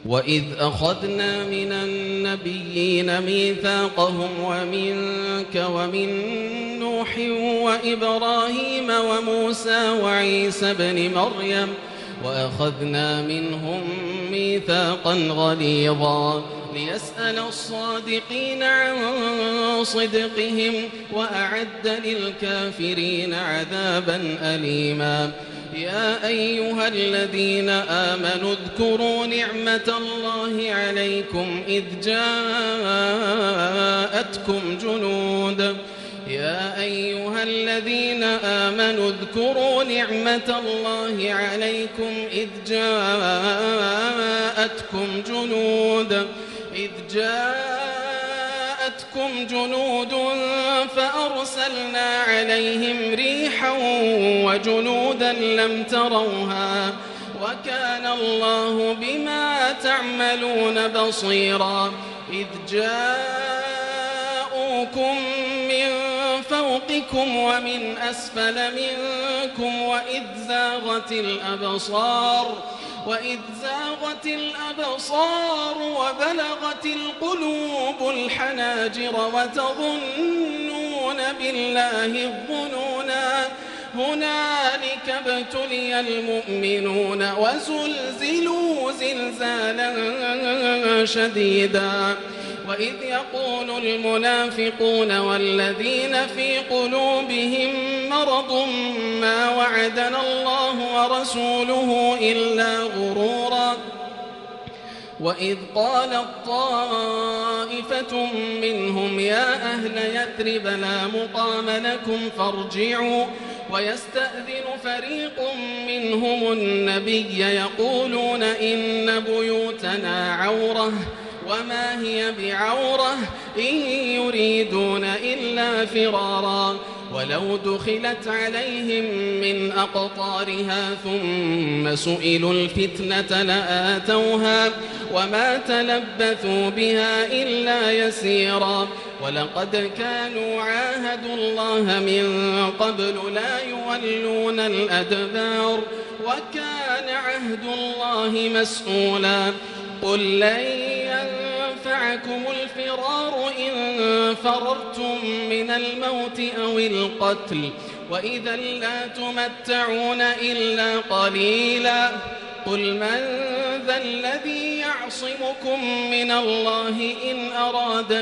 وإذ أخذنا من النبيين ميثاقهم ومنك ومن نوح وإبراهيم وموسى وعيسى بن مريم وأخذنا منهم ميثاقا غليظا ليسأل الصادقين عن صدقهم وأعد للكافرين عذابا أليما. يا أيها الذين آمنوا اذكروا نعمة الله عليكم إذ جاءتكم جنود فأرسلنا عليهم ريحا وجنودا لم تروها وكان الله بما تعملون بصيرا. إذ جاءوكم من فوقكم ومن أسفل منكم وإذ زاغت الأبصار وبلغت القلوب الحناجر وتظنون بالله الظنونا. هنالك ابتلي المؤمنون وزلزلوا زلزالا شديدا. وإذ يقول المنافقون والذين في قلوبهم مرض ما وعدنا الله ورسوله إلا غرورا. وإذ قالت طائفة منهم يا أهل يثرب لا مقام لكم فارجعوا ويستأذن فريق منهم النبي يقولون إن بيوتنا عورة وما هي بعورة إن يريدون إلا فرارا. ولو دخلت عليهم من أقطارها ثم سئلوا الفتنة لآتوها وما تلبثوا بها إلا يسيرا. ولقد كانوا عاهدوا الله من قبل لا يولون الأدبار وكان عهد الله مسؤولا. قل لن ينفعكم الفرار إن فررتم من الموت أو القتل وإذا لا تمتعون إلا قليلا. قل من ذا الذي يعصمكم من الله إن أراد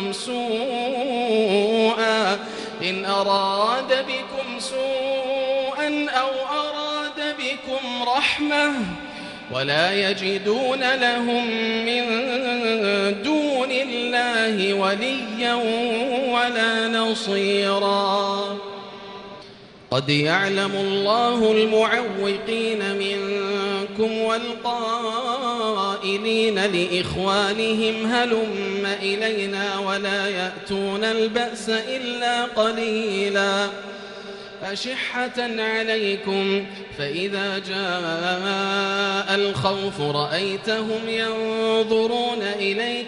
بكم سوءا أو أراد بكم رحمة ولا يجدون لهم من دون الله وليا ولا نصيرا. قد يعلم الله المعوقين منكم والقائلين لإخوانهم هلم إلينا ولا يأتون البأس إلا قليلا. أشحة عليكم فإذا جاء الخوف رأيتهم ينظرون إليك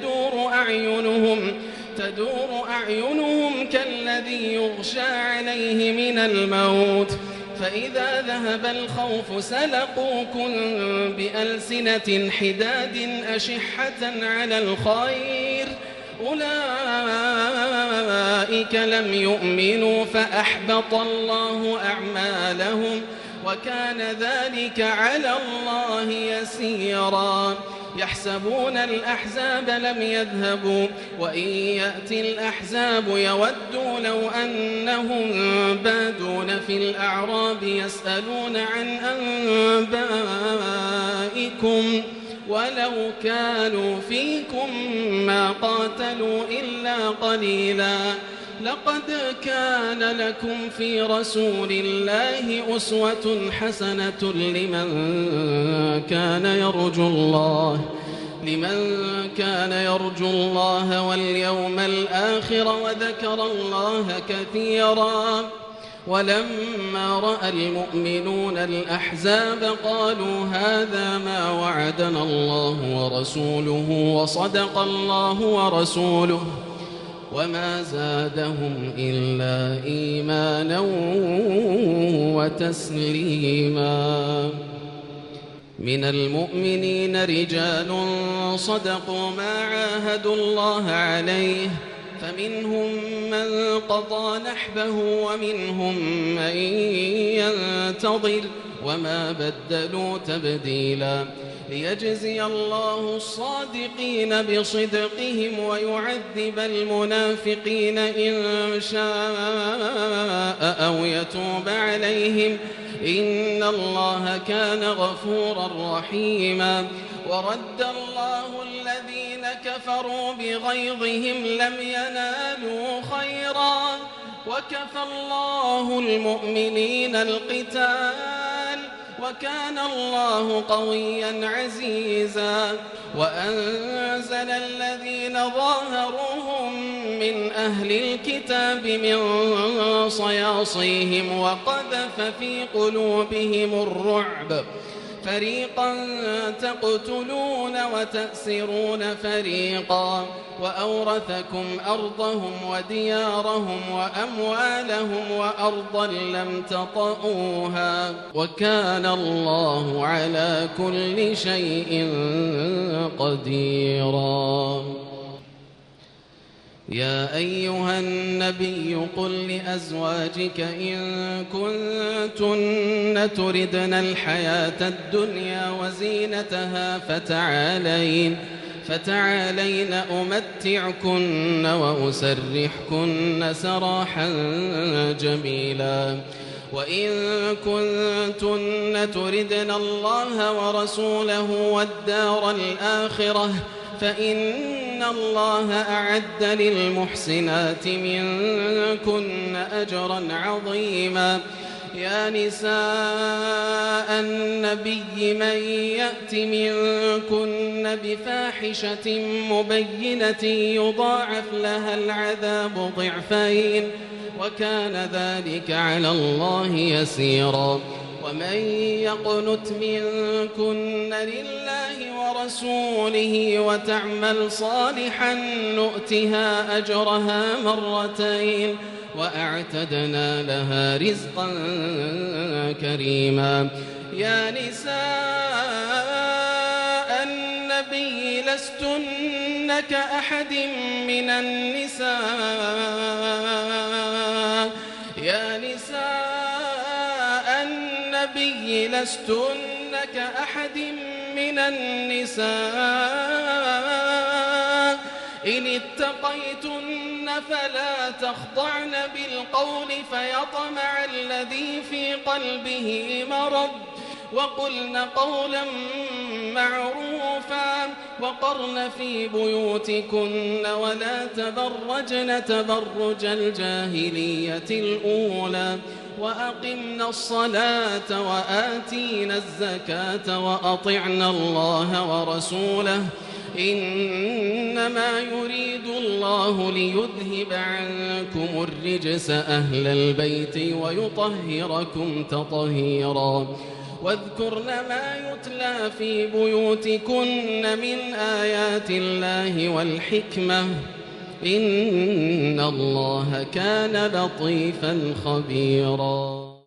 تدور أعينهم كالذي يغشى عليه من الموت فإذا ذهب الخوف سلقوكم بألسنة حداد أشحة على الخير أولئك لم يؤمنوا فأحبط الله أعمالهم وكان ذلك على الله يسيرا. يحسبون الأحزاب لم يذهبوا وإن يأتي الأحزاب يودوا لو أنهم بادون في الأعراب يسألون عن أنبائكم ولو كانوا فيكم ما قاتلوا إلا قليلا. لقد كان لكم في رسول الله أسوة حسنة لمن كان يرجو الله واليوم الآخر وذكر الله كثيرا. ولما رأى المؤمنون الأحزاب قالوا هذا ما وعدنا الله ورسوله وصدق الله ورسوله وما زادهم إلا إيمانا وتسليما. من المؤمنين رجال صدقوا ما عاهدوا الله عليه فمنهم من قضى نحبه ومنهم من ينتظر وما بدلوا تبديلا ليجزي الله الصادقين بصدقهم ويعذب المنافقين إن شاء أو يتوب عليهم إن الله كان غفورا رحيما ورد الله الذين كفروا بغيظهم لم ينالوا خيرا وكفى الله المؤمنين القتال وكان الله قويا عزيزا وأنزل الذين ظاهروهم من أهل الكتاب من صياصيهم وقذف في قلوبهم الرعب فريقا تقتلون وتأسرون فريقا وأورثكم أرضهم وديارهم وأموالهم وأرضا لم تطئوها وكان الله على كل شيء قديرا يا أيها النبي قل لأزواجك إن كنتن تردن الحياة الدنيا وزينتها فتعالين أمتعكن وأسرحكن سراحا جميلا وإن كنتن تردن الله ورسوله والدار الآخرة فإن الله أعد للمحسنات منكن أجرا عظيما يا نساء النبي من يأت منكن بفاحشة مبينة يضاعف لها العذاب ضعفين وكان ذلك على الله يسيرا ومن يقنت منكن لله ورسوله وتعمل صالحا نؤتها أجرها مرتين وأعتدنا لها رزقا كريما يا نساء النبي لستن كأحد من النساء يا نساء النبي لستن كأحد من النساء إن اتقيتن فلا تخضعن بالقول فيطمع الذي في قلبه مرض وقلن قولا معروفا وقرن في بيوتكن ولا تبرجن تبرج الجاهلية الأولى وأقمنا الصلاة وآتينا الزكاة وأطعنا الله ورسوله إنما يريد الله ليذهب عنكم الرجس أهل البيت ويطهركم تطهيرا واذكرن ما يتلى في بيوتكن من آيات الله والحكمة إن الله كان لطيفا خبيرا